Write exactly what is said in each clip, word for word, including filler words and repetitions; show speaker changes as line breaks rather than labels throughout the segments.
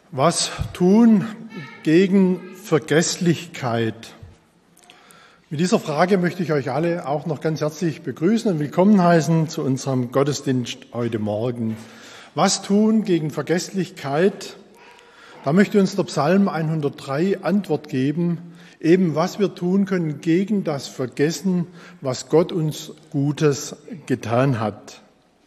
Was tun gegen Vergesslichkeit? Mit dieser Frage möchte ich euch alle auch noch ganz herzlich begrüßen und willkommen heißen zu unserem Gottesdienst heute Morgen. Was tun gegen Vergesslichkeit? Da möchte uns der Psalm hundertdrei Antwort geben, eben was wir tun können gegen das Vergessen, was Gott uns Gutes getan hat.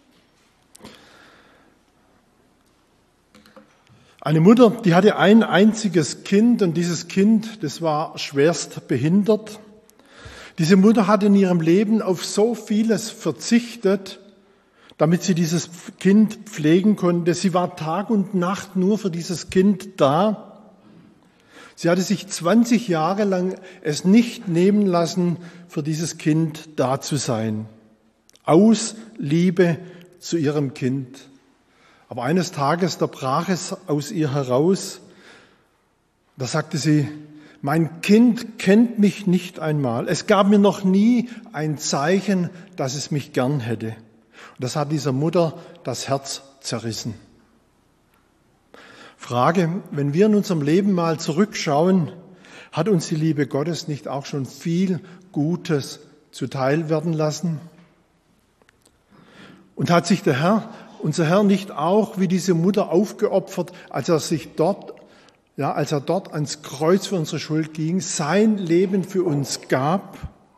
Eine Mutter, die hatte ein einziges Kind und dieses Kind, das war schwerst behindert. Diese Mutter hat in ihrem Leben auf so vieles verzichtet, damit sie dieses Kind pflegen konnte. Sie war Tag und Nacht nur für dieses Kind da. Sie hatte sich zwanzig Jahre lang es nicht nehmen lassen, für dieses Kind da zu sein. Aus Liebe zu ihrem Kind. Aber eines Tages, da brach es aus ihr heraus. Da sagte sie, mein Kind kennt mich nicht einmal. Es gab mir noch nie ein Zeichen, dass es mich gern hätte. Und das hat dieser Mutter das Herz zerrissen. Frage, wenn wir in unserem Leben mal zurückschauen, hat uns die Liebe Gottes nicht auch schon viel Gutes zuteil werden lassen? Und hat sich der Herr, unser Herr, nicht auch wie diese Mutter aufgeopfert, als er sich dort, ja, als er dort ans Kreuz für unsere Schuld ging, sein Leben für uns gab?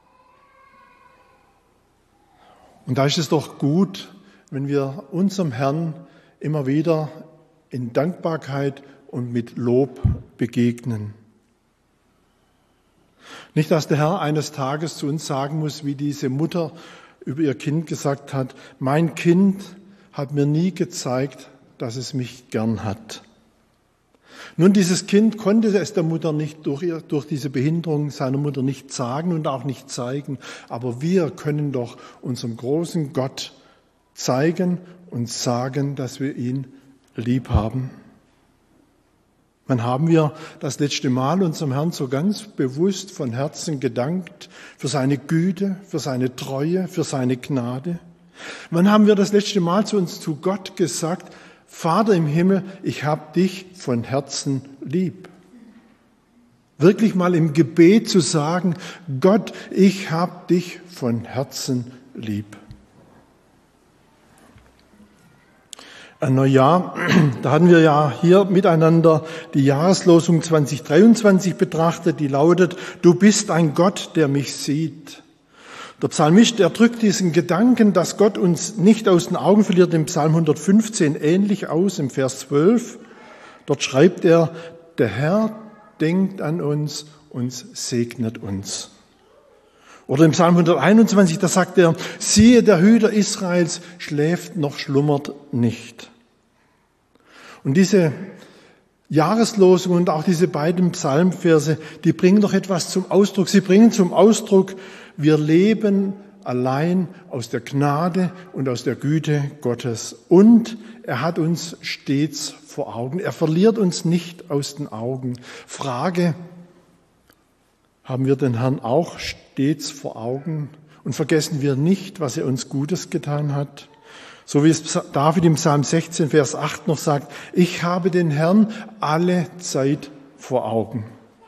Und da ist es doch gut, wenn wir unserem Herrn immer wieder in Dankbarkeit und mit Lob begegnen. Nicht, dass der Herr eines Tages zu uns sagen muss, wie diese Mutter über ihr Kind gesagt hat, mein Kind hat mir nie gezeigt, dass es mich gern hat. Nun, dieses Kind konnte es der Mutter nicht durch, ihr, durch diese Behinderung seiner Mutter nicht sagen und auch nicht zeigen, aber wir können doch unserem großen Gott zeigen und sagen, dass wir ihn lieb haben. Wann haben wir das letzte Mal unserem Herrn so ganz bewusst von Herzen gedankt für seine Güte, für seine Treue, für seine Gnade? Wann haben wir das letzte Mal zu uns, zu Gott gesagt, Vater im Himmel, ich habe dich von Herzen lieb? Wirklich mal im Gebet zu sagen, Gott, ich habe dich von Herzen lieb. Ein Neujahr, da hatten wir ja hier miteinander die Jahreslosung zwanzig dreiundzwanzig betrachtet, die lautet, du bist ein Gott, der mich sieht. Der Psalmist, er drückt diesen Gedanken, dass Gott uns nicht aus den Augen verliert, im Psalm hundertfünfzehn ähnlich aus, im Vers zwölf. Dort schreibt er, der Herr denkt an uns und segnet uns. Oder im Psalm hunderteinundzwanzig, da sagt er, siehe, der Hüter Israels schläft noch schlummert nicht. Und diese Jahreslosung und auch diese beiden Psalmverse, die bringen doch etwas zum Ausdruck. Sie bringen zum Ausdruck, wir leben allein aus der Gnade und aus der Güte Gottes. Und er hat uns stets vor Augen. Er verliert uns nicht aus den Augen. Frage, haben wir den Herrn auch stets vor Augen? Und vergessen wir nicht, was er uns Gutes getan hat? So wie es David im Psalm sechzehn, Vers acht noch sagt, ich habe den Herrn alle Zeit vor Augen.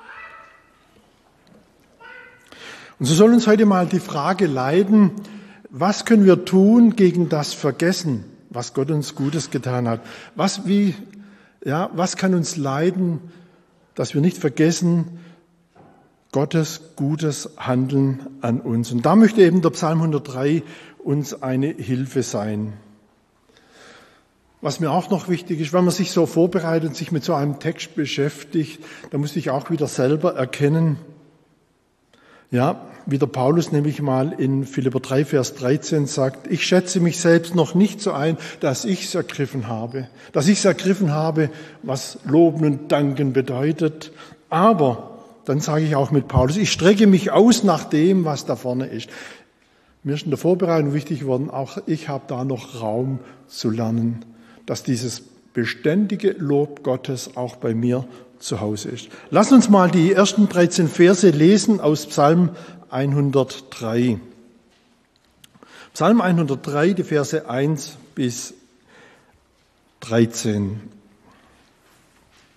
Und so soll uns heute mal die Frage leiten, was können wir tun gegen das Vergessen, was Gott uns Gutes getan hat? Was, wie, ja, was kann uns leiten, dass wir nicht vergessen, Gottes gutes Handeln an uns? Und da möchte eben der Psalm hundertdrei uns eine Hilfe sein. Was mir auch noch wichtig ist, wenn man sich so vorbereitet und sich mit so einem Text beschäftigt, da muss ich auch wieder selber erkennen, ja, wie der Paulus nämlich mal in Philipper drei, Vers dreizehn sagt, ich schätze mich selbst noch nicht so ein, dass ich es ergriffen habe, dass ich es ergriffen habe, was Loben und Danken bedeutet. Aber, dann sage ich auch mit Paulus, ich strecke mich aus nach dem, was da vorne ist. Mir ist in der Vorbereitung wichtig geworden, auch ich habe da noch Raum zu lernen, dass dieses beständige Lob Gottes auch bei mir zu Hause ist. Lass uns mal die ersten dreizehn Verse lesen aus Psalm hundertdrei. Psalm hundertdrei, die Verse eins bis dreizehn.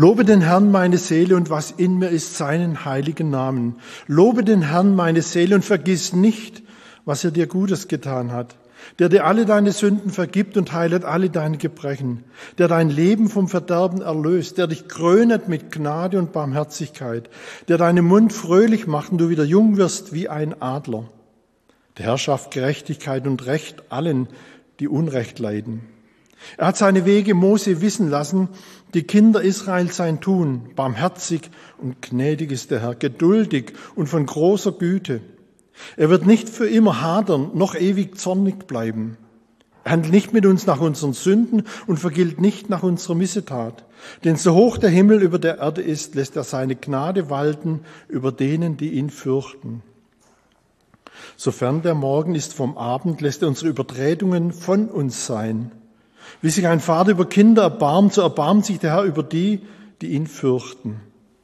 Lobe den Herrn, meine Seele, und was in mir ist, seinen heiligen Namen. Lobe den Herrn, meine Seele, und vergiss nicht, was er dir Gutes getan hat. Der dir alle deine Sünden vergibt und heilet alle deine Gebrechen. Der dein Leben vom Verderben erlöst. Der dich krönet mit Gnade und Barmherzigkeit. Der deinen Mund fröhlich macht und du wieder jung wirst wie ein Adler. Der Herr schafft Gerechtigkeit und Recht allen, die Unrecht leiden. Er hat seine Wege Mose wissen lassen, die Kinder Israels sein Tun. Barmherzig und gnädig ist der Herr, geduldig und von großer Güte. Er wird nicht für immer hadern, noch ewig zornig bleiben. Er handelt nicht mit uns nach unseren Sünden und vergilt nicht nach unserer Missetat. Denn so hoch der Himmel über der Erde ist, lässt er seine Gnade walten über denen, die ihn fürchten. Sofern der Morgen ist vom Abend, lässt er unsere Übertretungen von uns sein. Wie sich ein Vater über Kinder erbarmt, so erbarmt sich der Herr über die, die ihn fürchten.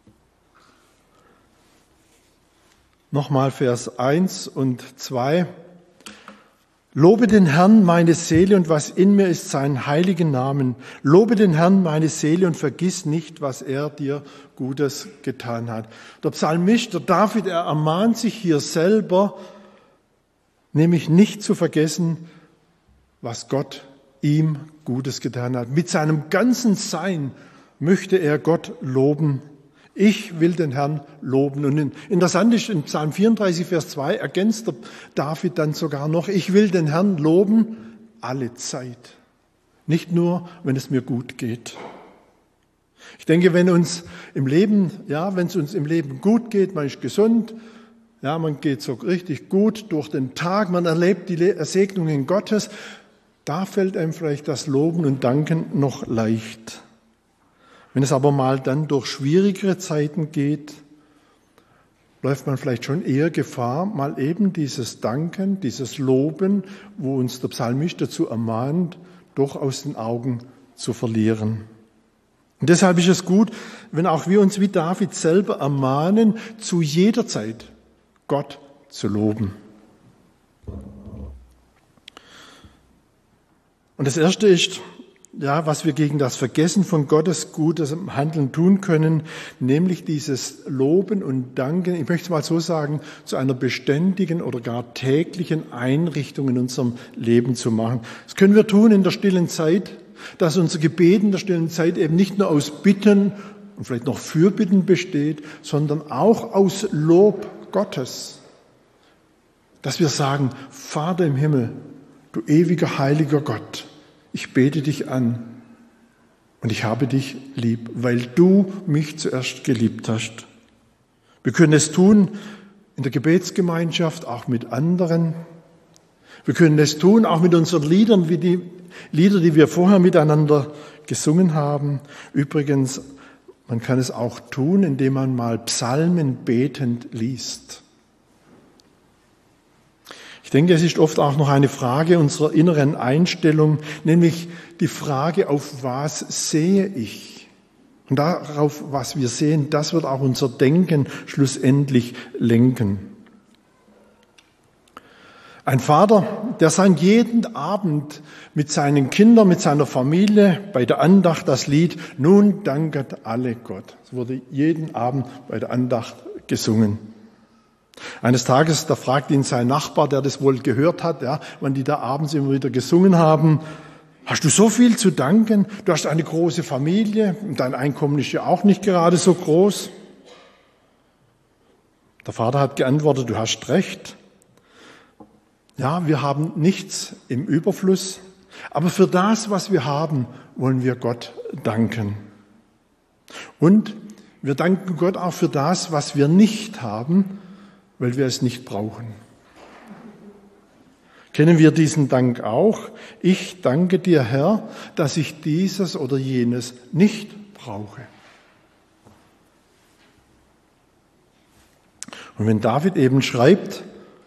Nochmal Vers eins und zwei. Lobe den Herrn, meine Seele, und was in mir ist, seinen heiligen Namen. Lobe den Herrn, meine Seele, und vergiss nicht, was er dir Gutes getan hat. Der Psalmist, der David, er ermahnt sich hier selber, nämlich nicht zu vergessen, was Gott ihm Gutes getan hat. Mit seinem ganzen Sein möchte er Gott loben. Ich will den Herrn loben. Und interessant ist, in Psalm vierunddreißig, Vers zwei ergänzt der David dann sogar noch, ich will den Herrn loben alle Zeit. Nicht nur, wenn es mir gut geht. Ich denke, wenn uns im Leben, ja, wenn es uns im Leben gut geht, man ist gesund, ja, man geht so richtig gut durch den Tag, man erlebt die Segnungen Gottes, da fällt einem vielleicht das Loben und Danken noch leicht. Wenn es aber mal dann durch schwierigere Zeiten geht, läuft man vielleicht schon eher Gefahr, mal eben dieses Danken, dieses Loben, wo uns der Psalmist dazu ermahnt, doch aus den Augen zu verlieren. Und deshalb ist es gut, wenn auch wir uns wie David selber ermahnen, zu jeder Zeit Gott zu loben. Und das Erste ist, ja, was wir gegen das Vergessen von Gottes Gutes Handeln tun können, nämlich dieses Loben und Danken, ich möchte es mal so sagen, zu einer beständigen oder gar täglichen Einrichtung in unserem Leben zu machen. Das können wir tun in der stillen Zeit, dass unser Gebet in der stillen Zeit eben nicht nur aus Bitten und vielleicht noch Fürbitten besteht, sondern auch aus Lob Gottes. Dass wir sagen, Vater im Himmel, du ewiger, heiliger Gott, ich bete dich an und ich habe dich lieb, weil du mich zuerst geliebt hast. Wir können es tun in der Gebetsgemeinschaft, auch mit anderen. Wir können es tun auch mit unseren Liedern, wie die Lieder, die wir vorher miteinander gesungen haben. Übrigens, man kann es auch tun, indem man mal Psalmen betend liest. Ich denke, es ist oft auch noch eine Frage unserer inneren Einstellung, nämlich die Frage, auf was sehe ich? Und darauf, was wir sehen, das wird auch unser Denken schlussendlich lenken. Ein Vater, der sang jeden Abend mit seinen Kindern, mit seiner Familie bei der Andacht das Lied Nun danket alle Gott. Es wurde jeden Abend bei der Andacht gesungen. Eines Tages, da fragte ihn sein Nachbar, der das wohl gehört hat, ja, wann die da abends immer wieder gesungen haben, hast du so viel zu danken? Du hast eine große Familie und dein Einkommen ist ja auch nicht gerade so groß. Der Vater hat geantwortet, du hast recht. Ja, wir haben nichts im Überfluss, aber für das, was wir haben, wollen wir Gott danken. Und wir danken Gott auch für das, was wir nicht haben, weil wir es nicht brauchen. Kennen wir diesen Dank auch? Ich danke dir, Herr, dass ich dieses oder jenes nicht brauche. Und wenn David eben schreibt,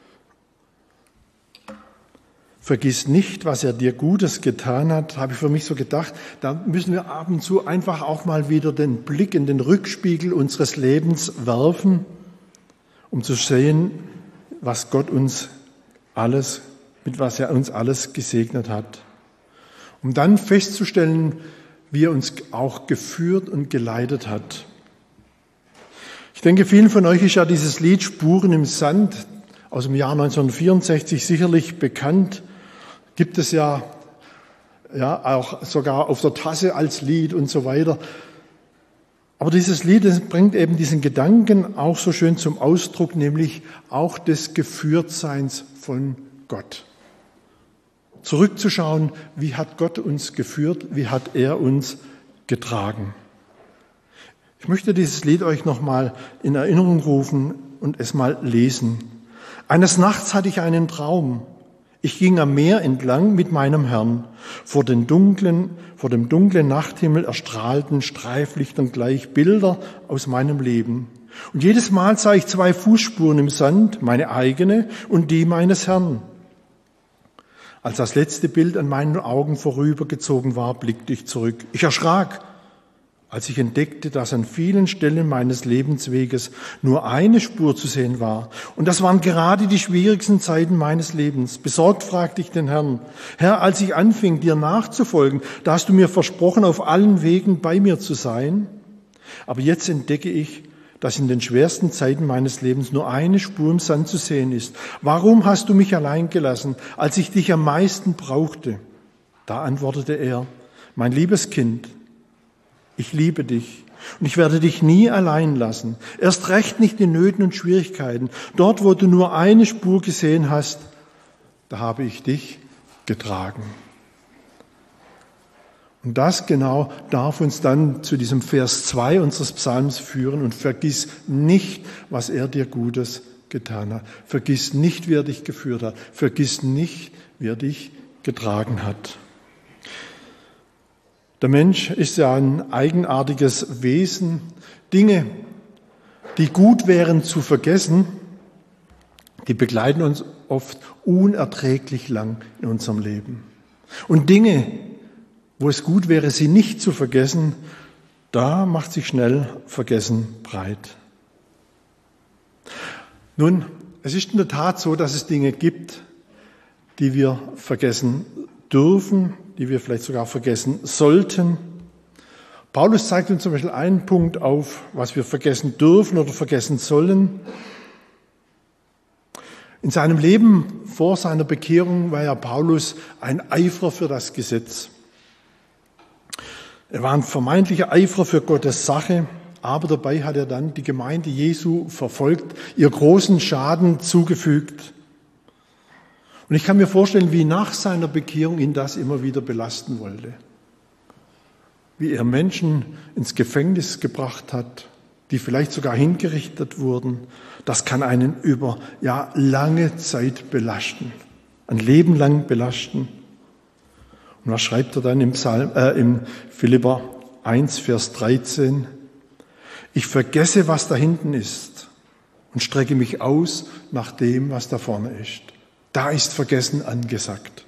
vergiss nicht, was er dir Gutes getan hat, habe ich für mich so gedacht, da müssen wir ab und zu einfach auch mal wieder den Blick in den Rückspiegel unseres Lebens werfen, um zu sehen, was Gott uns alles, mit was er uns alles gesegnet hat. Um dann festzustellen, wie er uns auch geführt und geleitet hat. Ich denke, vielen von euch ist ja dieses Lied Spuren im Sand aus dem Jahr neunzehnhundertvierundsechzig sicherlich bekannt. Gibt es ja, ja auch sogar auf der Tasse als Lied und so weiter. Aber dieses Lied, das bringt eben diesen Gedanken auch so schön zum Ausdruck, nämlich auch des Geführtseins von Gott. Zurückzuschauen, wie hat Gott uns geführt, wie hat er uns getragen. Ich möchte dieses Lied euch nochmal in Erinnerung rufen und es mal lesen. Eines Nachts hatte ich einen Traum. Ich ging am Meer entlang mit meinem Herrn. Vor, den dunklen, vor dem dunklen Nachthimmel erstrahlten Streiflichtern gleich Bilder aus meinem Leben. Und jedes Mal sah ich zwei Fußspuren im Sand, meine eigene und die meines Herrn. Als das letzte Bild an meinen Augen vorübergezogen war, blickte ich zurück. Ich erschrak, als ich entdeckte, dass an vielen Stellen meines Lebensweges nur eine Spur zu sehen war. Und das waren gerade die schwierigsten Zeiten meines Lebens. Besorgt fragte ich den Herrn: Herr, als ich anfing, dir nachzufolgen, da hast du mir versprochen, auf allen Wegen bei mir zu sein. Aber jetzt entdecke ich, dass in den schwersten Zeiten meines Lebens nur eine Spur im Sand zu sehen ist. Warum hast du mich allein gelassen, als ich dich am meisten brauchte? Da antwortete er: Mein liebes Kind, ich liebe dich und ich werde dich nie allein lassen. Erst recht nicht in Nöten und Schwierigkeiten. Dort, wo du nur eine Spur gesehen hast, da habe ich dich getragen. Und das genau darf uns dann zu diesem Vers zwei unseres Psalms führen. Und vergiss nicht, was er dir Gutes getan hat. Vergiss nicht, wie er dich geführt hat. Vergiss nicht, wie er dich getragen hat. Der Mensch ist ja ein eigenartiges Wesen. Dinge, die gut wären zu vergessen, die begleiten uns oft unerträglich lang in unserem Leben. Und Dinge, wo es gut wäre, sie nicht zu vergessen, da macht sich schnell Vergessen breit. Nun, es ist in der Tat so, dass es Dinge gibt, die wir vergessen dürfen, die wir vielleicht sogar vergessen sollten. Paulus zeigt uns zum Beispiel einen Punkt auf, was wir vergessen dürfen oder vergessen sollen. In seinem Leben vor seiner Bekehrung war ja Paulus ein Eiferer für das Gesetz. Er war ein vermeintlicher Eiferer für Gottes Sache, aber dabei hat er dann die Gemeinde Jesu verfolgt, ihr großen Schaden zugefügt. Und ich kann mir vorstellen, wie nach seiner Bekehrung ihn das immer wieder belasten wollte. Wie er Menschen ins Gefängnis gebracht hat, die vielleicht sogar hingerichtet wurden. Das kann einen über ja, lange Zeit belasten, ein Leben lang belasten. Und was schreibt er dann im, Psalm, äh, im Philipper eins, Vers dreizehn? Ich vergesse, was da hinten ist und strecke mich aus nach dem, was da vorne ist. Da ist Vergessen angesagt.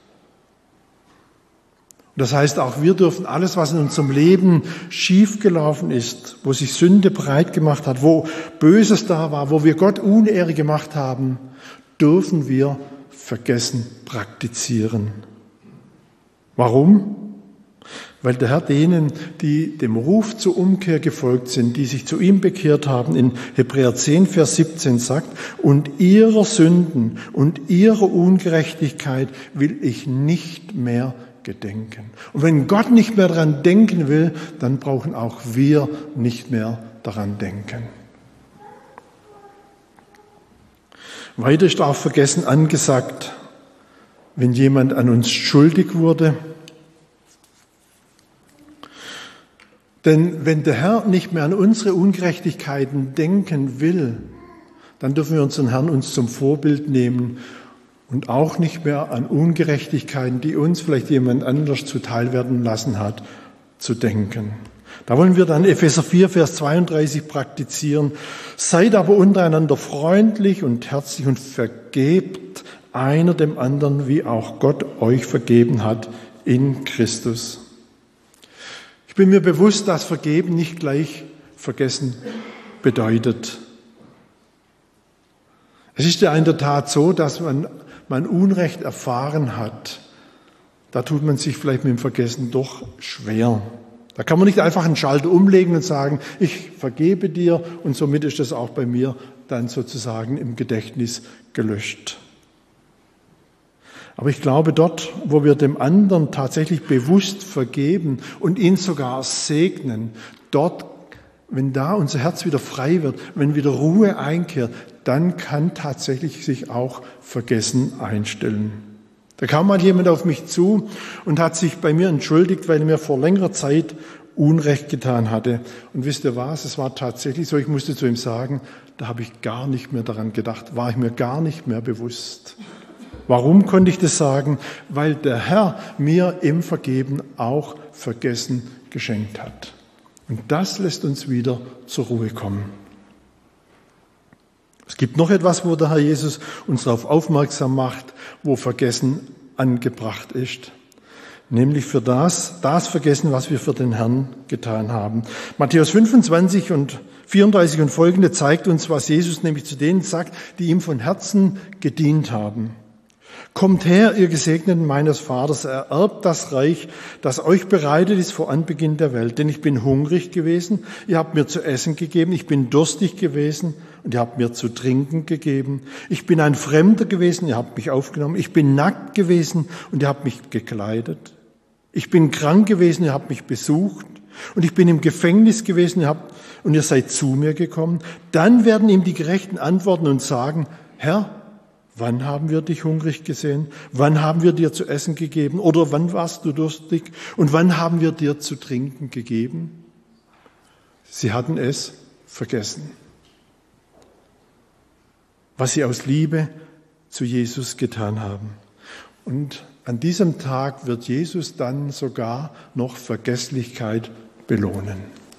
Und das heißt, auch wir dürfen alles, was in unserem Leben schiefgelaufen ist, wo sich Sünde breit gemacht hat, wo Böses da war, wo wir Gott Unehre gemacht haben, dürfen wir Vergessen praktizieren. Warum? Weil der Herr denen, die dem Ruf zur Umkehr gefolgt sind, die sich zu ihm bekehrt haben, in Hebräer zehn, Vers siebzehn sagt, und ihrer Sünden und ihrer Ungerechtigkeit will ich nicht mehr gedenken. Und wenn Gott nicht mehr daran denken will, dann brauchen auch wir nicht mehr daran denken. Weiter ist auch Vergessen angesagt, wenn jemand an uns schuldig wurde. Denn wenn der Herr nicht mehr an unsere Ungerechtigkeiten denken will, dann dürfen wir unseren Herrn uns zum Vorbild nehmen und auch nicht mehr an Ungerechtigkeiten, die uns vielleicht jemand anders zuteil werden lassen hat, zu denken. Da wollen wir dann Epheser vier, Vers zweiunddreißig praktizieren. Seid aber untereinander freundlich und herzlich und vergebt einer dem anderen, wie auch Gott euch vergeben hat in Christus. Ich bin mir bewusst, dass Vergeben nicht gleich Vergessen bedeutet. Es ist ja in der Tat so, dass man, man Unrecht erfahren hat. Da tut man sich vielleicht mit dem Vergessen doch schwer. Da kann man nicht einfach einen Schalter umlegen und sagen, ich vergebe dir und somit ist das auch bei mir dann sozusagen im Gedächtnis gelöscht. Aber ich glaube, dort, wo wir dem anderen tatsächlich bewusst vergeben und ihn sogar segnen, dort, wenn da unser Herz wieder frei wird, wenn wieder Ruhe einkehrt, dann kann tatsächlich sich auch Vergessen einstellen. Da kam mal jemand auf mich zu und hat sich bei mir entschuldigt, weil er mir vor längerer Zeit Unrecht getan hatte. Und wisst ihr was? Es war tatsächlich so, ich musste zu ihm sagen, da habe ich gar nicht mehr daran gedacht, war ich mir gar nicht mehr bewusst. Warum konnte ich das sagen? Weil der Herr mir im Vergeben auch Vergessen geschenkt hat. Und das lässt uns wieder zur Ruhe kommen. Es gibt noch etwas, wo der Herr Jesus uns darauf aufmerksam macht, wo Vergessen angebracht ist. Nämlich für das, das Vergessen, was wir für den Herrn getan haben. Matthäus fünfundzwanzig und vierunddreißig und folgende zeigt uns, was Jesus nämlich zu denen sagt, die ihm von Herzen gedient haben. Kommt her, ihr Gesegneten meines Vaters, ererbt das Reich, das euch bereitet ist vor Anbeginn der Welt. Denn ich bin hungrig gewesen, ihr habt mir zu essen gegeben, ich bin durstig gewesen und ihr habt mir zu trinken gegeben. Ich bin ein Fremder gewesen, ihr habt mich aufgenommen. Ich bin nackt gewesen und ihr habt mich gekleidet. Ich bin krank gewesen, ihr habt mich besucht. Und ich bin im Gefängnis gewesen, ihr habt, und ihr seid zu mir gekommen. Dann werden ihm die Gerechten antworten und sagen, Herr, wann haben wir dich hungrig gesehen? Wann haben wir dir zu essen gegeben? Oder wann warst du durstig? Und wann haben wir dir zu trinken gegeben? Sie hatten es vergessen, was sie aus Liebe zu Jesus getan haben. Und an diesem Tag wird Jesus dann sogar noch Vergesslichkeit belohnen.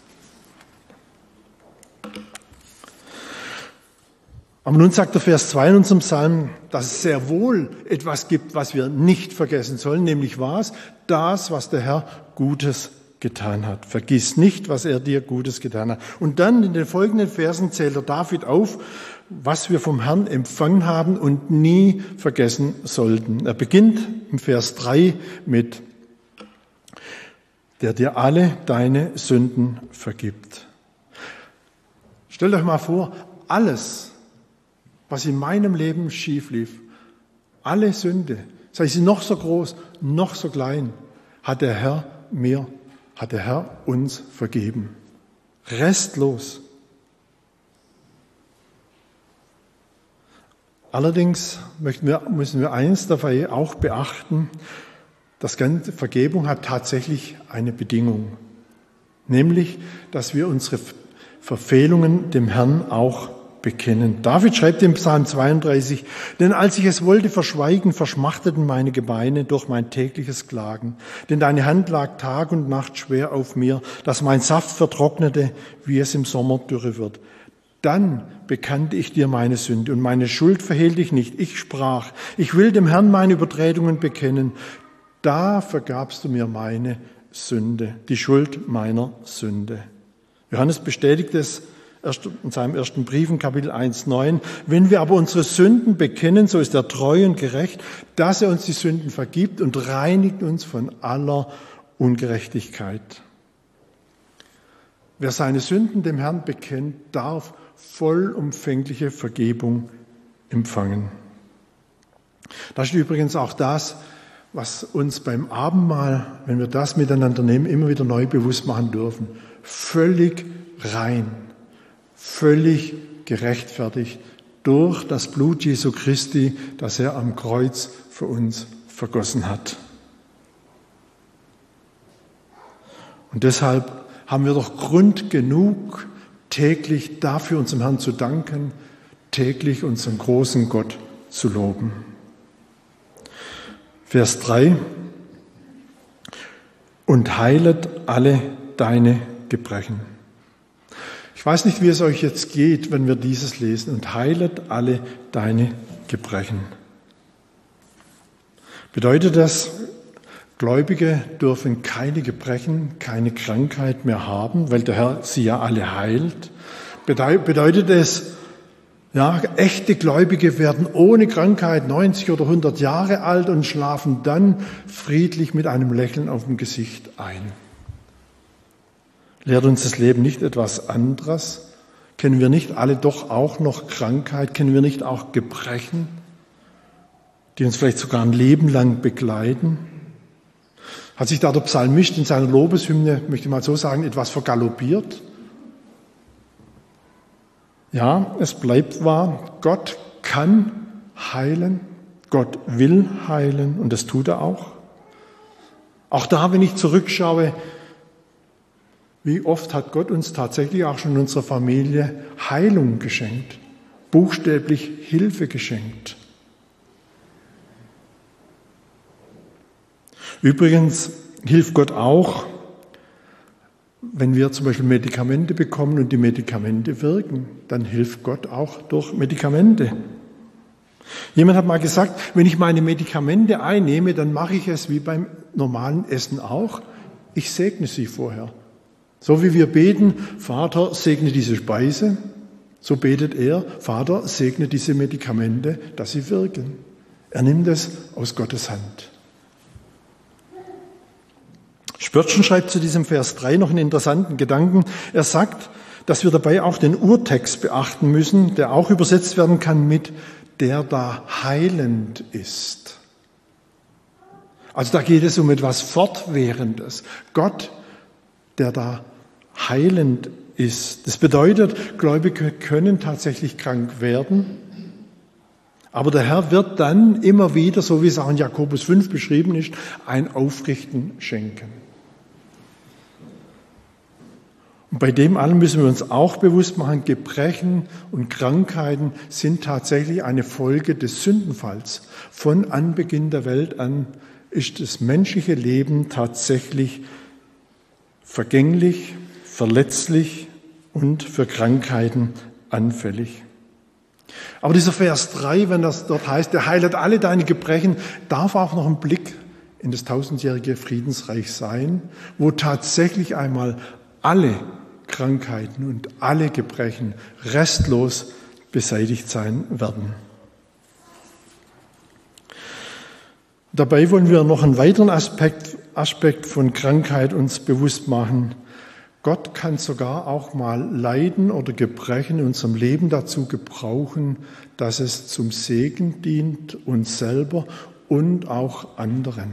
Aber nun sagt der Vers zwei in unserem Psalm, dass es sehr wohl etwas gibt, was wir nicht vergessen sollen, nämlich was? Das, was der Herr Gutes getan hat. Vergiss nicht, was er dir Gutes getan hat. Und dann in den folgenden Versen zählt der David auf, was wir vom Herrn empfangen haben und nie vergessen sollten. Er beginnt im Vers drei mit, der dir alle deine Sünden vergibt. Stellt euch mal vor, alles, was in meinem Leben schief lief, alle Sünde, sei sie noch so groß, noch so klein, hat der Herr mir, hat der Herr uns vergeben. Restlos. Allerdings möchten wir, müssen wir eins dabei auch beachten, das ganze Vergebung hat tatsächlich eine Bedingung, nämlich, dass wir unsere Verfehlungen dem Herrn auch bekennen. David schreibt im Psalm zweiunddreißig, denn als ich es wollte verschweigen, verschmachteten meine Gebeine durch mein tägliches Klagen. Denn deine Hand lag Tag und Nacht schwer auf mir, dass mein Saft vertrocknete, wie es im Sommer dürre wird. Dann bekannte ich dir meine Sünde und meine Schuld verhehlte ich nicht. Ich sprach, ich will dem Herrn meine Übertretungen bekennen. Da vergabst du mir meine Sünde, die Schuld meiner Sünde. Johannes bestätigt es in seinem ersten Brief in Kapitel eins, neun. Wenn wir aber unsere Sünden bekennen, so ist er treu und gerecht, dass er uns die Sünden vergibt und reinigt uns von aller Ungerechtigkeit. Wer seine Sünden dem Herrn bekennt, darf vollumfängliche Vergebung empfangen. Das ist übrigens auch das, was uns beim Abendmahl, wenn wir das miteinander nehmen, immer wieder neu bewusst machen dürfen. Völlig rein, völlig gerechtfertigt durch das Blut Jesu Christi, das er am Kreuz für uns vergossen hat. Und deshalb haben wir doch Grund genug, täglich dafür unserem Herrn zu danken, täglich unseren großen Gott zu loben. Vers drei. Und heilet alle deine Gebrechen. Ich weiß nicht, wie es euch jetzt geht, wenn wir dieses lesen. Und heilet alle deine Gebrechen. Bedeutet das, Gläubige dürfen keine Gebrechen, keine Krankheit mehr haben, weil der Herr sie ja alle heilt? Bedeutet es, ja, echte Gläubige werden ohne Krankheit neunzig oder hundert Jahre alt und schlafen dann friedlich mit einem Lächeln auf dem Gesicht ein? Lehrt uns das Leben nicht etwas anderes? Kennen wir nicht alle doch auch noch Krankheit? Kennen wir nicht auch Gebrechen, die uns vielleicht sogar ein Leben lang begleiten? Hat sich da der Psalmist in seiner Lobeshymne, möchte ich mal so sagen, etwas vergaloppiert? Ja, es bleibt wahr, Gott kann heilen, Gott will heilen und das tut er auch. Auch da, wenn ich zurückschaue, wie oft hat Gott uns tatsächlich auch schon in unserer Familie Heilung geschenkt, buchstäblich Hilfe geschenkt. Übrigens hilft Gott auch, wenn wir zum Beispiel Medikamente bekommen und die Medikamente wirken, dann hilft Gott auch durch Medikamente. Jemand hat mal gesagt, wenn ich meine Medikamente einnehme, dann mache ich es wie beim normalen Essen auch. Ich segne sie vorher. So wie wir beten, Vater, segne diese Speise, so betet er, Vater, segne diese Medikamente, dass sie wirken. Er nimmt es aus Gottes Hand. Spörtchen schreibt zu diesem Vers drei noch einen interessanten Gedanken. Er sagt, dass wir dabei auch den Urtext beachten müssen, der auch übersetzt werden kann mit der da heilend ist. Also da geht es um etwas Fortwährendes. Gott, der da heilend ist. Das bedeutet, Gläubige können tatsächlich krank werden, aber der Herr wird dann immer wieder, so wie es auch in Jakobus fünf beschrieben ist, ein Aufrichten schenken. Und bei dem allen müssen wir uns auch bewusst machen, Gebrechen und Krankheiten sind tatsächlich eine Folge des Sündenfalls. Von Anbeginn der Welt an ist das menschliche Leben tatsächlich vergänglich, verletzlich und für Krankheiten anfällig. Aber dieser Vers drei, wenn das dort heißt, der heilet alle deine Gebrechen, darf auch noch ein Blick in das tausendjährige Friedensreich sein, wo tatsächlich einmal alle Krankheiten und alle Gebrechen restlos beseitigt sein werden. Dabei wollen wir noch einen weiteren Aspekt, Aspekt von Krankheit uns bewusst machen. Gott kann sogar auch mal Leiden oder Gebrechen in unserem Leben dazu gebrauchen, dass es zum Segen dient, uns selber und auch anderen.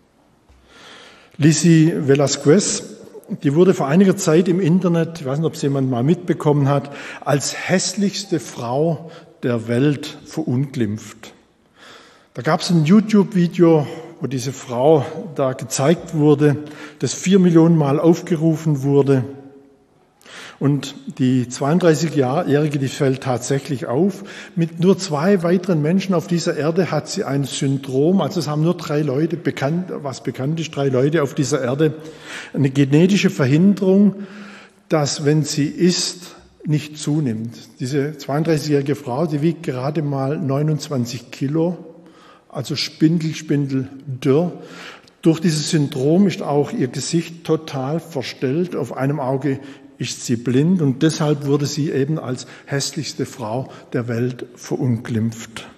Lizzie Velasquez, die wurde vor einiger Zeit im Internet, ich weiß nicht, ob es jemand mal mitbekommen hat, als hässlichste Frau der Welt verunglimpft. Da gab es ein YouTube-Video, wo diese Frau da gezeigt wurde, das vier Millionen Mal aufgerufen wurde. Und die zweiunddreißigjährige, die fällt tatsächlich auf. Mit nur zwei weiteren Menschen auf dieser Erde hat sie ein Syndrom, also es haben nur drei Leute bekannt, was bekannt ist, drei Leute auf dieser Erde, eine genetische Verhinderung, dass, wenn sie isst, nicht zunimmt. Diese zweiunddreißigjährige Frau, die wiegt gerade mal neunundzwanzig Kilo, also spindel, spindel, dürr. Durch dieses Syndrom ist auch ihr Gesicht total verstellt. Auf einem Auge ist sie blind und deshalb wurde sie eben als hässlichste Frau der Welt verunglimpft.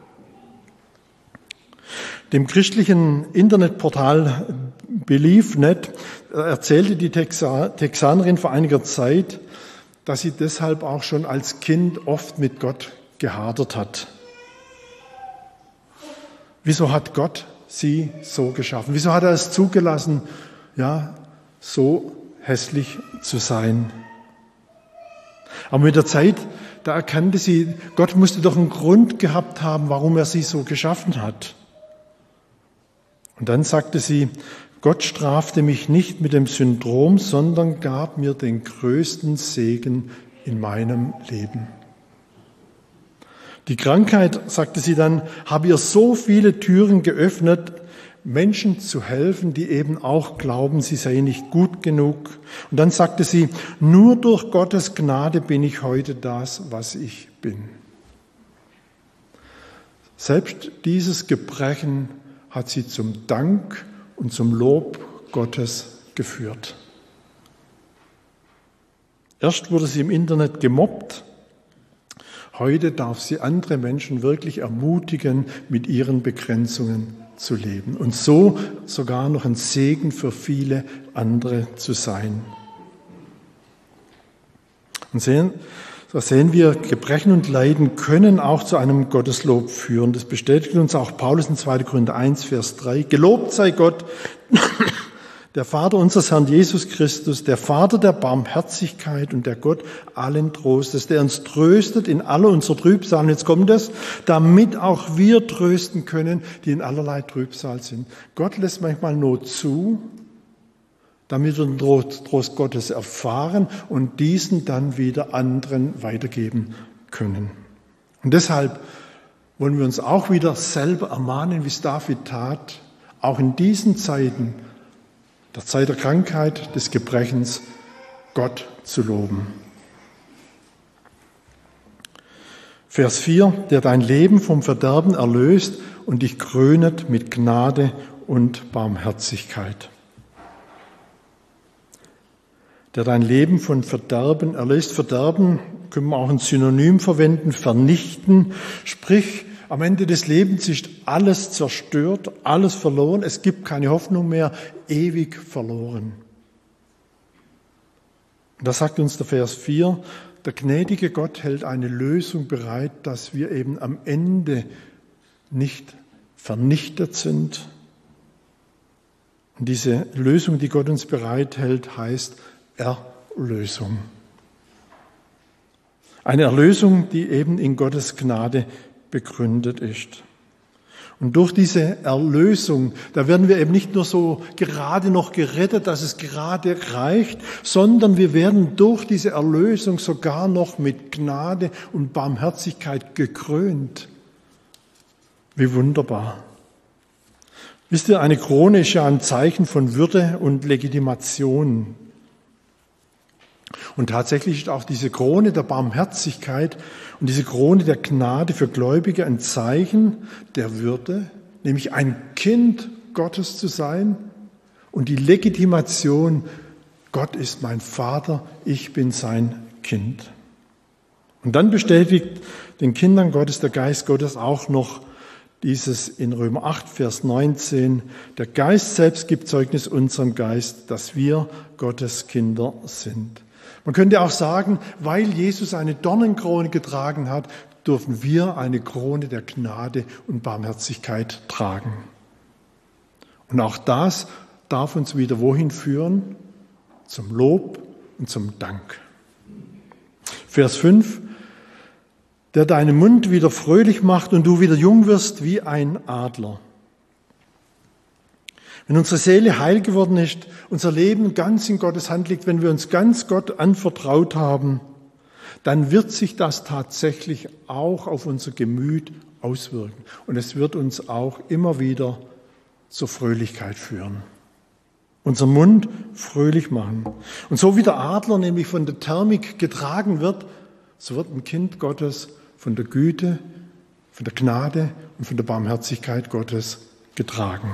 Dem christlichen Internetportal Believe Punkt net erzählte die Texanerin vor einiger Zeit, dass sie deshalb auch schon als Kind oft mit Gott gehadert hat. Wieso hat Gott sie so geschaffen? Wieso hat er es zugelassen, ja, so hässlich zu sein? Aber mit der Zeit, da erkannte sie, Gott musste doch einen Grund gehabt haben, warum er sie so geschaffen hat. Und dann sagte sie, Gott strafte mich nicht mit dem Syndrom, sondern gab mir den größten Segen in meinem Leben. Die Krankheit, sagte sie dann, habe ihr so viele Türen geöffnet, Menschen zu helfen, die eben auch glauben, sie seien nicht gut genug. Und dann sagte sie, nur durch Gottes Gnade bin ich heute das, was ich bin. Selbst dieses Gebrechen hat sie zum Dank und zum Lob Gottes geführt. Erst wurde sie im Internet gemobbt. Heute darf sie andere Menschen wirklich ermutigen, mit ihren Begrenzungen zu leben und so sogar noch ein Segen für viele andere zu sein. Und sehen, da sehen wir, Gebrechen und Leiden können auch zu einem Gotteslob führen. Das bestätigt uns auch Paulus in zweiter Korinther eins, Vers drei. Gelobt sei Gott, der Vater unseres Herrn Jesus Christus, der Vater der Barmherzigkeit und der Gott allen Trostes, der uns tröstet in aller unserer Trübsal. Und jetzt kommt es, damit auch wir trösten können, die in allerlei Trübsal sind. Gott lässt manchmal Not zu, damit wir den Trost Gottes erfahren und diesen dann wieder anderen weitergeben können. Und deshalb wollen wir uns auch wieder selber ermahnen, wie es David tat, auch in diesen Zeiten, der Zeit der Krankheit, des Gebrechens, Gott zu loben. Vers vier, der dein Leben vom Verderben erlöst und dich krönet mit Gnade und Barmherzigkeit. Der dein Leben von Verderben erlöst. Verderben können wir auch ein Synonym verwenden, vernichten. Sprich, am Ende des Lebens ist alles zerstört, alles verloren. Es gibt keine Hoffnung mehr, ewig verloren. Und da sagt uns der Vers vier, der gnädige Gott hält eine Lösung bereit, dass wir eben am Ende nicht vernichtet sind. Und diese Lösung, die Gott uns bereithält, heißt Erlösung. Eine Erlösung, die eben in Gottes Gnade begründet ist. Und durch diese Erlösung, da werden wir eben nicht nur so gerade noch gerettet, dass es gerade reicht, sondern wir werden durch diese Erlösung sogar noch mit Gnade und Barmherzigkeit gekrönt. Wie wunderbar. Wisst ihr, eine Krone ist ja ein Zeichen von Würde und Legitimation. Und tatsächlich ist auch diese Krone der Barmherzigkeit und diese Krone der Gnade für Gläubige ein Zeichen der Würde, nämlich ein Kind Gottes zu sein und die Legitimation, Gott ist mein Vater, ich bin sein Kind. Und dann bestätigt den Kindern Gottes, der Geist Gottes auch noch dieses in Römer acht, Vers neunzehn, der Geist selbst gibt Zeugnis unserem Geist, dass wir Gottes Kinder sind. Man könnte auch sagen, weil Jesus eine Dornenkrone getragen hat, dürfen wir eine Krone der Gnade und Barmherzigkeit tragen. Und auch das darf uns wieder wohin führen? Zum Lob und zum Dank. Vers fünf, der deinen Mund wieder fröhlich macht und du wieder jung wirst wie ein Adler. Wenn unsere Seele heil geworden ist, unser Leben ganz in Gottes Hand liegt, wenn wir uns ganz Gott anvertraut haben, dann wird sich das tatsächlich auch auf unser Gemüt auswirken. Und es wird uns auch immer wieder zur Fröhlichkeit führen. Unser Mund fröhlich machen. Und so wie der Adler nämlich von der Thermik getragen wird, so wird ein Kind Gottes von der Güte, von der Gnade und von der Barmherzigkeit Gottes getragen.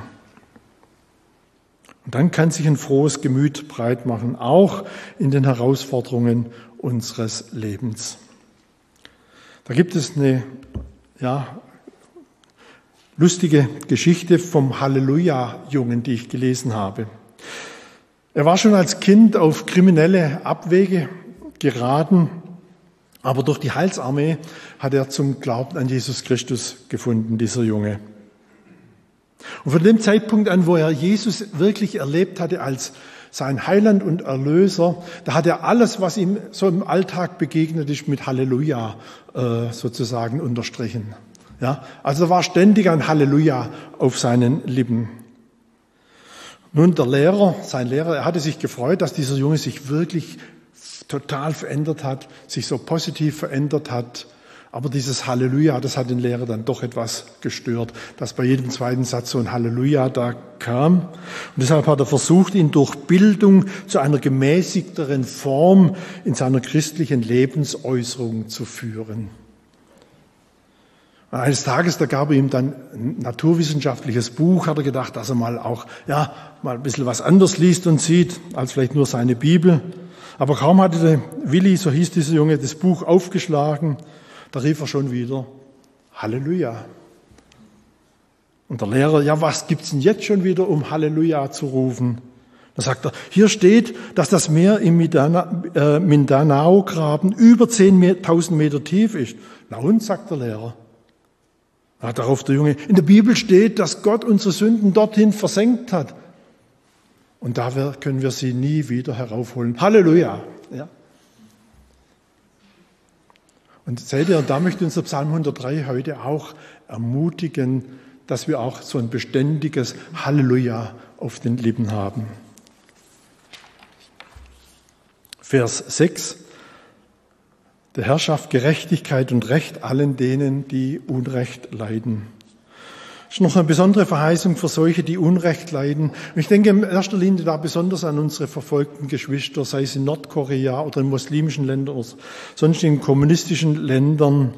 Und dann kann sich ein frohes Gemüt breit machen, auch in den Herausforderungen unseres Lebens. Da gibt es eine ja, lustige Geschichte vom Halleluja-Jungen, die ich gelesen habe. Er war schon als Kind auf kriminelle Abwege geraten, aber durch die Heilsarmee hat er zum Glauben an Jesus Christus gefunden, dieser Junge. Und von dem Zeitpunkt an, wo er Jesus wirklich erlebt hatte als sein Heiland und Erlöser, da hat er alles, was ihm so im Alltag begegnet ist, mit Halleluja äh, sozusagen unterstrichen. Ja, also war ständig ein Halleluja auf seinen Lippen. Nun, der Lehrer, sein Lehrer, er hatte sich gefreut, dass dieser Junge sich wirklich total verändert hat, sich so positiv verändert hat. Aber dieses Halleluja, das hat den Lehrer dann doch etwas gestört, dass bei jedem zweiten Satz so ein Halleluja da kam. Und deshalb hat er versucht, ihn durch Bildung zu einer gemäßigteren Form in seiner christlichen Lebensäußerung zu führen. Und eines Tages, da gab er ihm dann ein naturwissenschaftliches Buch, hat er gedacht, dass er mal auch, ja, mal ein bisschen was anderes liest und sieht, als vielleicht nur seine Bibel. Aber kaum hatte der Willi, so hieß dieser Junge, das Buch aufgeschlagen, da rief er schon wieder Halleluja. Und der Lehrer, ja, was gibt's denn jetzt schon wieder, um Halleluja zu rufen? Da sagt er, hier steht, dass das Meer im Mindanao-Graben über zehntausend Meter tief ist. Na und, sagt der Lehrer. Ja, darauf der Junge, in der Bibel steht, dass Gott unsere Sünden dorthin versenkt hat. Und da können wir sie nie wieder heraufholen. Halleluja! Ja. Und seht ihr, da möchte uns der Psalm hundertdrei heute auch ermutigen, dass wir auch so ein beständiges Halleluja auf den Lippen haben. Vers sechs. Der Herr schafft Gerechtigkeit und Recht allen denen, die Unrecht leiden. Das ist noch eine besondere Verheißung für solche, die Unrecht leiden. Und ich denke in erster Linie da besonders an unsere verfolgten Geschwister, sei es in Nordkorea oder in muslimischen Ländern oder sonst in kommunistischen Ländern.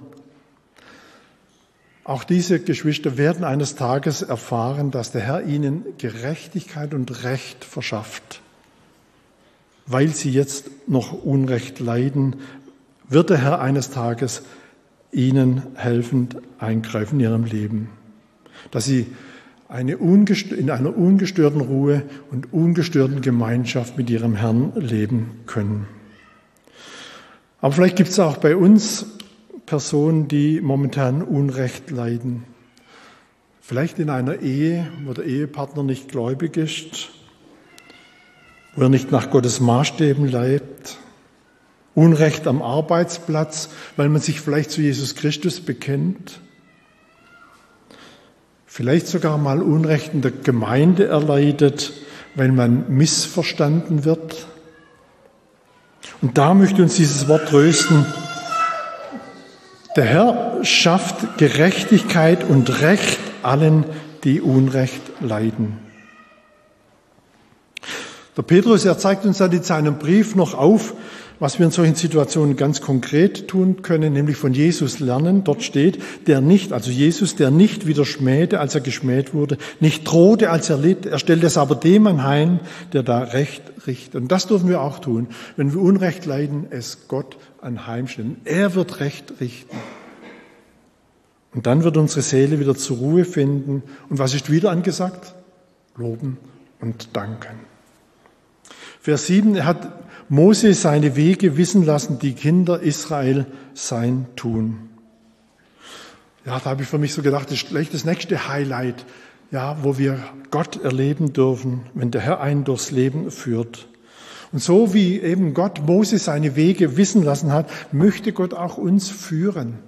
Auch diese Geschwister werden eines Tages erfahren, dass der Herr ihnen Gerechtigkeit und Recht verschafft. Weil sie jetzt noch Unrecht leiden, wird der Herr eines Tages ihnen helfend eingreifen in ihrem Leben. Dass sie eine in einer ungestörten Ruhe und ungestörten Gemeinschaft mit ihrem Herrn leben können. Aber vielleicht gibt es auch bei uns Personen, die momentan Unrecht leiden. Vielleicht in einer Ehe, wo der Ehepartner nicht gläubig ist, wo er nicht nach Gottes Maßstäben lebt. Unrecht am Arbeitsplatz, weil man sich vielleicht zu Jesus Christus bekennt. Vielleicht sogar mal Unrecht in der Gemeinde erleidet, weil man missverstanden wird. Und da möchte uns dieses Wort trösten. Der Herr schafft Gerechtigkeit und Recht allen, die Unrecht leiden. Der Petrus, er zeigt uns dann in seinem Brief noch auf, was wir in solchen Situationen ganz konkret tun können, nämlich von Jesus lernen. Dort steht, der nicht, also Jesus, der nicht wieder schmähte, als er geschmäht wurde, nicht drohte, als er litt, er stellte es aber dem anheim, der da Recht richtet. Und das dürfen wir auch tun, wenn wir Unrecht leiden, es Gott anheimstellen. Er wird Recht richten. Und dann wird unsere Seele wieder zur Ruhe finden. Und was ist wieder angesagt? Loben und danken. Vers sieben, er hat Mose seine Wege wissen lassen, die Kinder Israel sein tun. Ja, da habe ich für mich so gedacht, das ist gleich das nächste Highlight, ja, wo wir Gott erleben dürfen, wenn der Herr einen durchs Leben führt. Und so wie eben Gott Mose seine Wege wissen lassen hat, möchte Gott auch uns führen.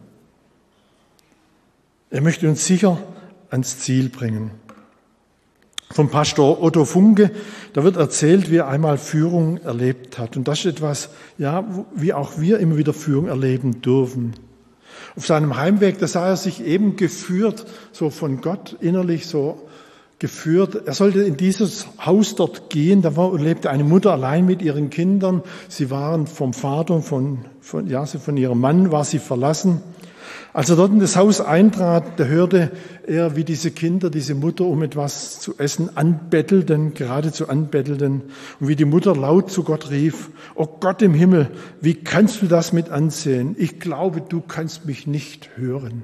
Er möchte uns sicher ans Ziel bringen. Vom Pastor Otto Funke, da wird erzählt, wie er einmal Führung erlebt hat. Und das ist etwas, ja, wie auch wir immer wieder Führung erleben dürfen. Auf seinem Heimweg, da sah er sich eben geführt, so von Gott innerlich so geführt. Er sollte in dieses Haus dort gehen, da war, lebte eine Mutter allein mit ihren Kindern. Sie waren vom Vater, von, von, ja, von ihrem Mann war sie verlassen. Als er dort in das Haus eintrat, da hörte er, wie diese Kinder, diese Mutter um etwas zu essen anbettelten, geradezu anbettelten, und wie die Mutter laut zu Gott rief, »O Gott im Himmel, wie kannst du das mit ansehen? Ich glaube, du kannst mich nicht hören.«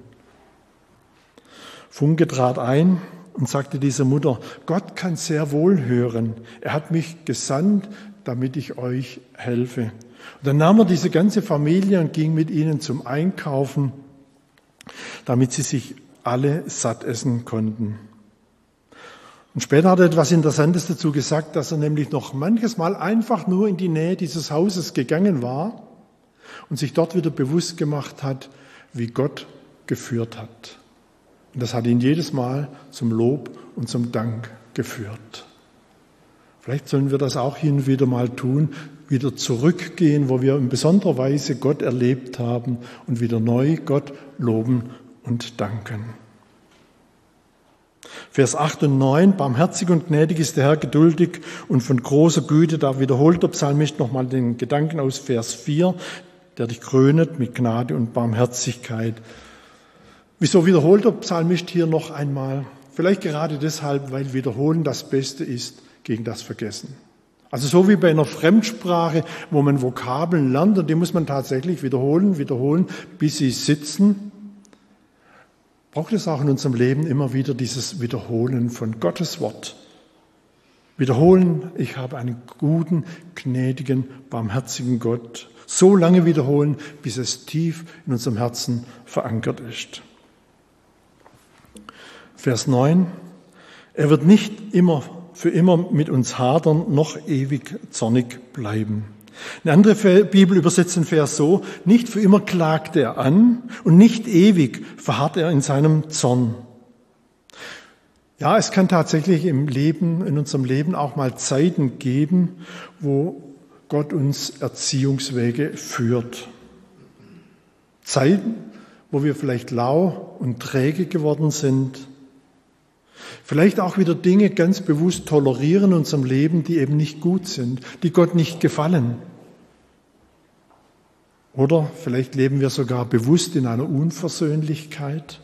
Funke trat ein und sagte dieser Mutter, »Gott kann sehr wohl hören. Er hat mich gesandt, damit ich euch helfe.« Und dann nahm er diese ganze Familie und ging mit ihnen zum Einkaufen, damit sie sich alle satt essen konnten. Und später hat er etwas Interessantes dazu gesagt, dass er nämlich noch manches Mal einfach nur in die Nähe dieses Hauses gegangen war und sich dort wieder bewusst gemacht hat, wie Gott geführt hat. Und das hat ihn jedes Mal zum Lob und zum Dank geführt. Vielleicht sollen wir das auch hin und wieder mal tun, wieder zurückgehen, wo wir in besonderer Weise Gott erlebt haben und wieder neu Gott loben und danken. Vers acht und neun, barmherzig und gnädig ist der Herr, geduldig und von großer Güte. Da wiederholt der Psalmist nochmal den Gedanken aus Vers vier, der dich krönet mit Gnade und Barmherzigkeit. Wieso wiederholt der Psalmist hier noch einmal? Vielleicht gerade deshalb, weil Wiederholen das Beste ist gegen das Vergessen. Also so wie bei einer Fremdsprache, wo man Vokabeln lernt, und die muss man tatsächlich wiederholen, wiederholen, bis sie sitzen, braucht es auch in unserem Leben immer wieder dieses Wiederholen von Gottes Wort. Wiederholen, ich habe einen guten, gnädigen, barmherzigen Gott. So lange wiederholen, bis es tief in unserem Herzen verankert ist. Vers neun. Er wird nicht immer für immer mit uns hadern, noch ewig zornig bleiben. Eine andere Bibel übersetzt den Vers so: Nicht für immer klagt er an und nicht ewig verharrt er in seinem Zorn. Ja, es kann tatsächlich im Leben, in unserem Leben auch mal Zeiten geben, wo Gott uns Erziehungswege führt. Zeiten, wo wir vielleicht lau und träge geworden sind. Vielleicht auch wieder Dinge ganz bewusst tolerieren in unserem Leben, die eben nicht gut sind, die Gott nicht gefallen. Oder vielleicht leben wir sogar bewusst in einer Unversöhnlichkeit.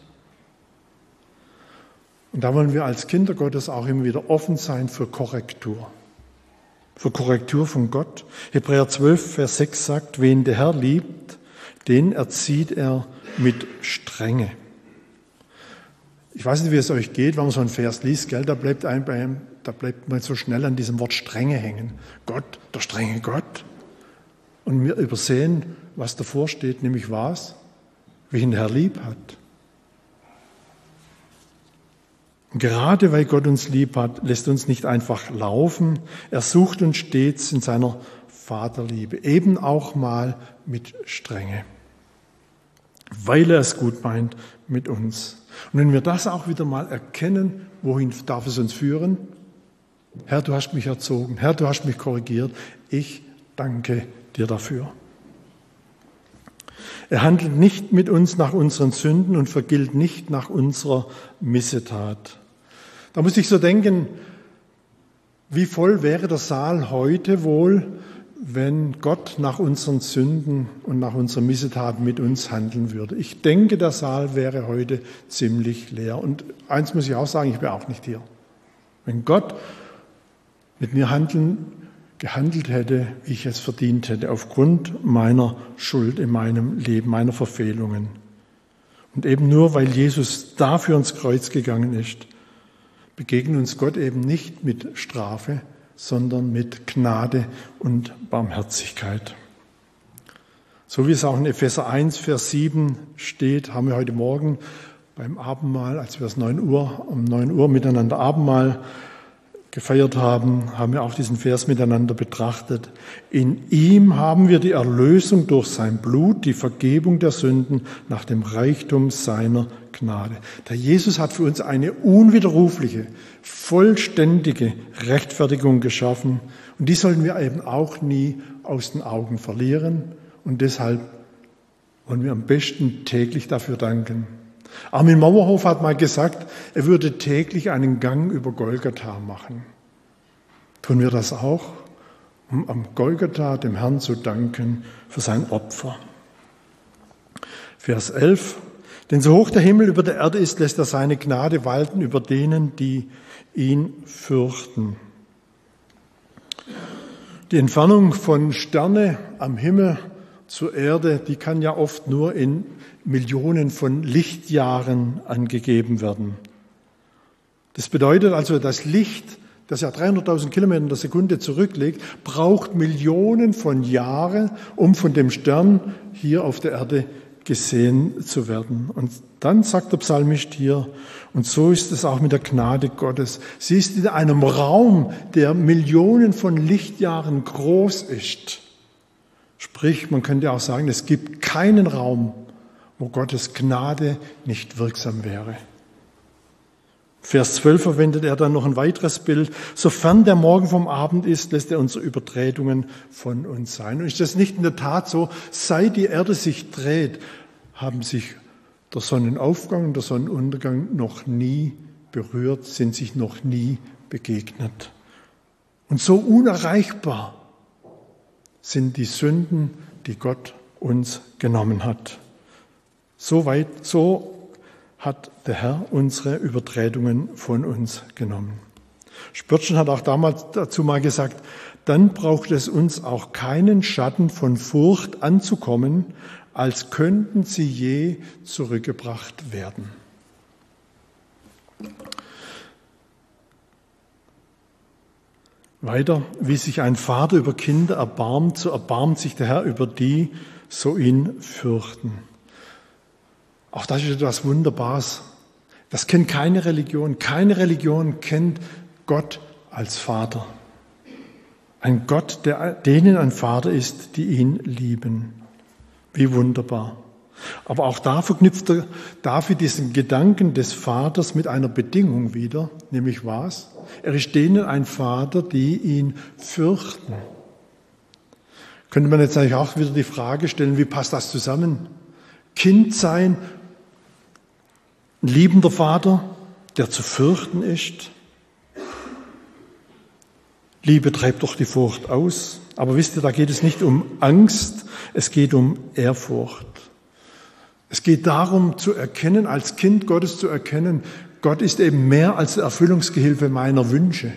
Und da wollen wir als Kinder Gottes auch immer wieder offen sein für Korrektur. Für Korrektur von Gott. Hebräer zwölf, Vers sechs sagt, wen der Herr liebt, den erzieht er mit Strenge. Ich weiß nicht, wie es euch geht, wenn man so einen Vers liest, gell, da bleibt ein, beim, da bleibt man so schnell an diesem Wort Strenge hängen. Gott, der strenge Gott. Und wir übersehen, was davor steht, nämlich was? Wen der Herr lieb hat. Und gerade weil Gott uns lieb hat, lässt uns nicht einfach laufen. Er sucht uns stets in seiner Vaterliebe, eben auch mal mit Strenge, weil er es gut meint mit uns. Und wenn wir das auch wieder mal erkennen, wohin darf es uns führen? Herr, du hast mich erzogen. Herr, du hast mich korrigiert. Ich danke dir dafür. Er handelt nicht mit uns nach unseren Sünden und vergilt nicht nach unserer Missetat. Da muss ich so denken, wie voll wäre der Saal heute wohl, wenn Gott nach unseren Sünden und nach unserer Missetat mit uns handeln würde. Ich denke, der Saal wäre heute ziemlich leer. Und eins muss ich auch sagen, ich wäre auch nicht hier. Wenn Gott mit mir handeln, gehandelt hätte, wie ich es verdient hätte, aufgrund meiner Schuld in meinem Leben, meiner Verfehlungen. Und eben nur, weil Jesus dafür ins Kreuz gegangen ist, begegnet uns Gott eben nicht mit Strafe, sondern mit Gnade und Barmherzigkeit. So wie es auch in Epheser eins, Vers sieben steht, haben wir heute Morgen beim Abendmahl, als wir es neun Uhr, um neun Uhr miteinander Abendmahl gefeiert haben, haben wir auch diesen Vers miteinander betrachtet. In ihm haben wir die Erlösung durch sein Blut, die Vergebung der Sünden nach dem Reichtum seiner Gnade. Der Jesus hat für uns eine unwiderrufliche, vollständige Rechtfertigung geschaffen. Und die sollten wir eben auch nie aus den Augen verlieren. Und deshalb wollen wir am besten täglich dafür danken. Armin Mauerhof hat mal gesagt, er würde täglich einen Gang über Golgatha machen. Tun wir das auch, um am Golgatha dem Herrn zu danken für sein Opfer. Vers elf. Denn so hoch der Himmel über der Erde ist, lässt er seine Gnade walten über denen, die ihn fürchten. Die Entfernung von Sterne am Himmel zur Erde, die kann ja oft nur in Millionen von Lichtjahren angegeben werden. Das bedeutet also, das Licht, das ja dreihunderttausend Kilometer in der Sekunde zurücklegt, braucht Millionen von Jahren, um von dem Stern hier auf der Erde gesehen zu werden. Und dann sagt der Psalmist hier, und so ist es auch mit der Gnade Gottes. Sie ist in einem Raum, der Millionen von Lichtjahren groß ist. Sprich, man könnte auch sagen, es gibt keinen Raum, wo Gottes Gnade nicht wirksam wäre. Vers zwölf verwendet er dann noch ein weiteres Bild. Sofern der Morgen vom Abend ist, lässt er unsere Übertretungen von uns sein. Und ist das nicht in der Tat so? Seit die Erde sich dreht, haben sich der Sonnenaufgang und der Sonnenuntergang noch nie berührt, sind sich noch nie begegnet. Und so unerreichbar sind die Sünden, die Gott uns genommen hat. So weit, so hat der Herr unsere Übertretungen von uns genommen. Spörtchen hat auch damals dazu mal gesagt, dann braucht es uns auch keinen Schatten von Furcht anzukommen, als könnten sie je zurückgebracht werden. Weiter, wie sich ein Vater über Kinder erbarmt, so erbarmt sich der Herr über die, so ihn fürchten. Auch das ist etwas Wunderbares. Das kennt keine Religion. Keine Religion kennt Gott als Vater. Ein Gott, der denen ein Vater ist, die ihn lieben. Wie wunderbar. Aber auch da verknüpft der David diesen Gedanken des Vaters mit einer Bedingung wieder, nämlich was? Er ist denen ein Vater, die ihn fürchten. Könnte man jetzt eigentlich auch wieder die Frage stellen, wie passt das zusammen? Kind sein, ein liebender Vater, der zu fürchten ist. Liebe treibt doch die Furcht aus. Aber wisst ihr, da geht es nicht um Angst, es geht um Ehrfurcht. Es geht darum zu erkennen, als Kind Gottes zu erkennen, Gott ist eben mehr als Erfüllungsgehilfe meiner Wünsche.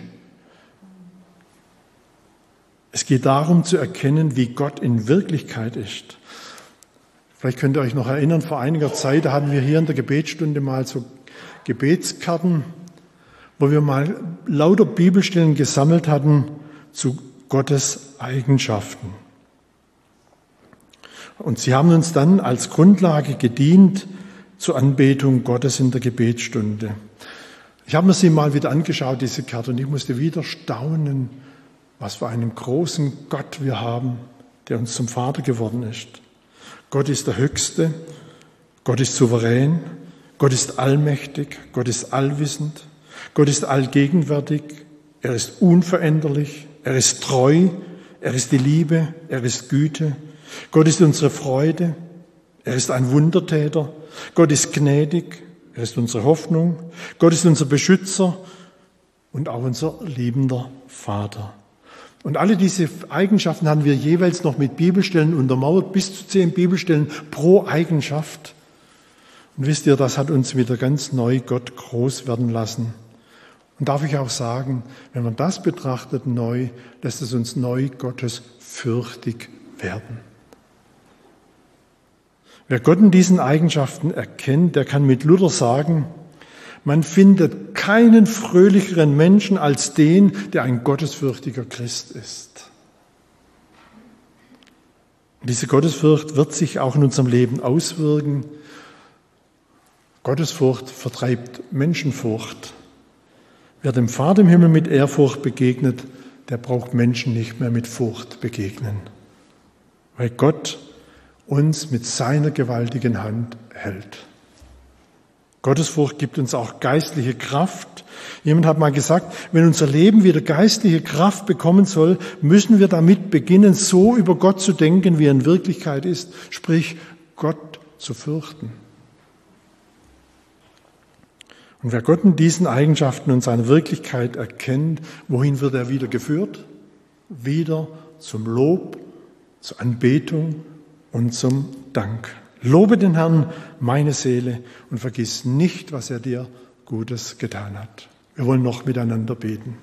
Es geht darum zu erkennen, wie Gott in Wirklichkeit ist. Vielleicht könnt ihr euch noch erinnern, vor einiger Zeit, da hatten wir hier in der Gebetsstunde mal so Gebetskarten, wo wir mal lauter Bibelstellen gesammelt hatten zu Gottes Eigenschaften. Und sie haben uns dann als Grundlage gedient zur Anbetung Gottes in der Gebetsstunde. Ich habe mir sie mal wieder angeschaut, diese Karte, und ich musste wieder staunen, was für einen großen Gott wir haben, der uns zum Vater geworden ist. Gott ist der Höchste, Gott ist souverän, Gott ist allmächtig, Gott ist allwissend, Gott ist allgegenwärtig, er ist unveränderlich, er ist treu, er ist die Liebe, er ist Güte. Gott ist unsere Freude, er ist ein Wundertäter, Gott ist gnädig, er ist unsere Hoffnung, Gott ist unser Beschützer und auch unser liebender Vater. Und alle diese Eigenschaften haben wir jeweils noch mit Bibelstellen untermauert, bis zu zehn Bibelstellen pro Eigenschaft. Und wisst ihr, das hat uns wieder ganz neu Gott groß werden lassen. Und darf ich auch sagen, wenn man das betrachtet neu, lässt es uns neu Gottes fürchtig werden. Wer Gott in diesen Eigenschaften erkennt, der kann mit Luther sagen, man findet keinen fröhlicheren Menschen als den, der ein gottesfürchtiger Christ ist. Und diese Gottesfurcht wird sich auch in unserem Leben auswirken. Gottesfurcht vertreibt Menschenfurcht. Wer dem Vater im Himmel mit Ehrfurcht begegnet, der braucht Menschen nicht mehr mit Furcht begegnen. Weil Gott uns mit seiner gewaltigen Hand hält. Gottesfurcht gibt uns auch geistliche Kraft. Jemand hat mal gesagt, wenn unser Leben wieder geistliche Kraft bekommen soll, müssen wir damit beginnen, so über Gott zu denken, wie er in Wirklichkeit ist, sprich Gott zu fürchten. Und wer Gott in diesen Eigenschaften und seiner Wirklichkeit erkennt, wohin wird er wieder geführt? Wieder zum Lob, zur Anbetung und zum Dank. Lobe den Herrn, meine Seele, und vergiss nicht, was er dir Gutes getan hat. Wir wollen noch miteinander beten.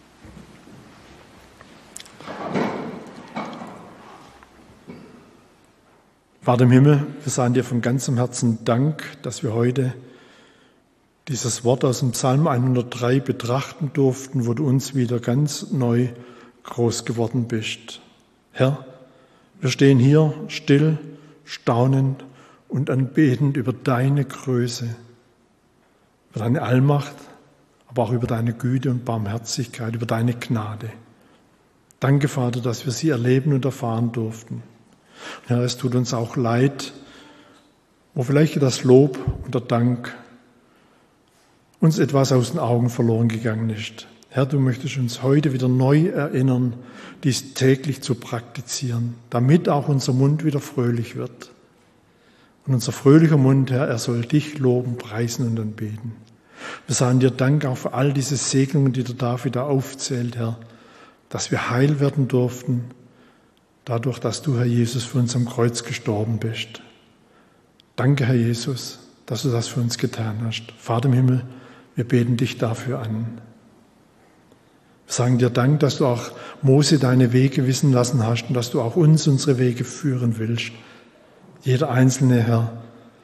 Vater im Himmel, wir sagen dir von ganzem Herzen Dank, dass wir heute dieses Wort aus dem Psalm hundertdrei betrachten durften, wo du uns wieder ganz neu groß geworden bist. Herr, wir stehen hier still, staunend und anbetend über deine Größe, über deine Allmacht, aber auch über deine Güte und Barmherzigkeit, über deine Gnade. Danke, Vater, dass wir sie erleben und erfahren durften. Und Herr, es tut uns auch leid, wo vielleicht das Lob und der Dank uns etwas aus den Augen verloren gegangen ist. Herr, du möchtest uns heute wieder neu erinnern, dies täglich zu praktizieren, damit auch unser Mund wieder fröhlich wird. Und unser fröhlicher Mund, Herr, er soll dich loben, preisen und anbeten. Wir sagen dir Dank auch für all diese Segnungen, die der David da aufzählt, Herr, dass wir heil werden durften, dadurch, dass du, Herr Jesus, für uns am Kreuz gestorben bist. Danke, Herr Jesus, dass du das für uns getan hast. Vater im Himmel, wir beten dich dafür an. Wir sagen dir Dank, dass du auch Mose deine Wege wissen lassen hast und dass du auch uns unsere Wege führen willst. Jeder einzelne, Herr,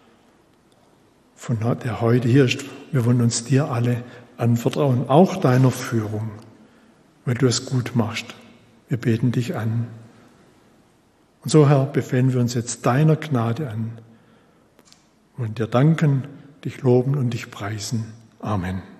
von der heute hier ist, wir wollen uns dir alle anvertrauen, auch deiner Führung. weil du es gut machst. Wir beten dich an. Und so, Herr, befehlen wir uns jetzt deiner Gnade an. Wir wollen dir danken, dich loben und dich preisen. Amen.